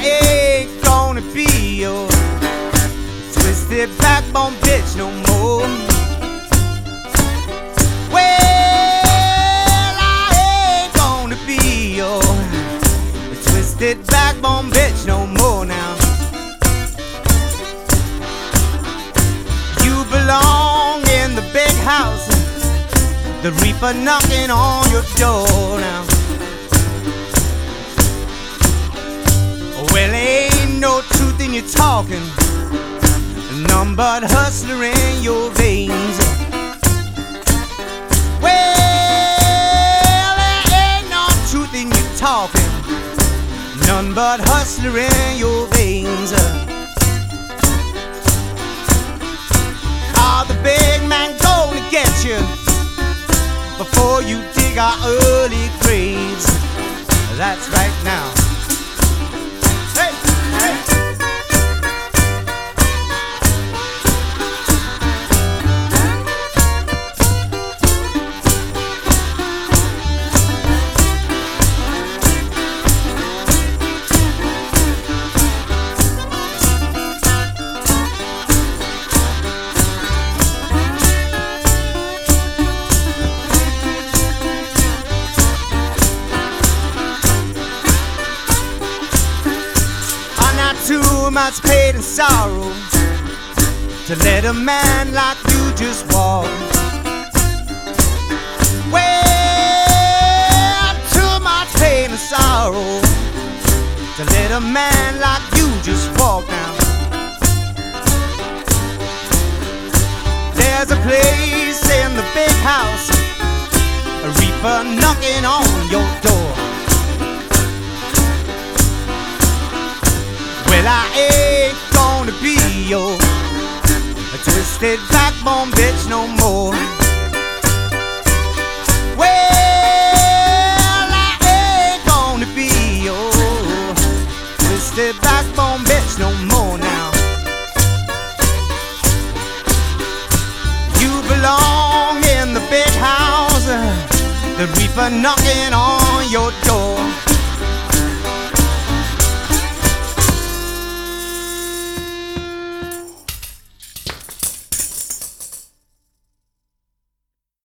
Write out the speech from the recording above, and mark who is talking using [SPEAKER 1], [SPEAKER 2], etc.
[SPEAKER 1] ain't gonna be your twisted backbone bitch no more. Well, I ain't gonna be your twisted backbone bitch no more now. You belong in the big house, the reaper knocking on your door now. Well, ain't no truth in your talking, none but hustler in your veins. Well, there ain't no truth in your talking, none but hustler in your veins. Are the big man gonna get you before you dig our early graves? That's right now. Hey, hey. Too much pain and sorrow to let a man like you just walk. Well, too much pain and sorrow to let a man like you just walk now. There's a place in the big house, a reaper knocking on your door. Well, I ain't gonna be your twisted backbone bitch no more. Well, I ain't gonna be your twisted backbone bitch no more now. You belong in the big house, the reaper knocking on your door.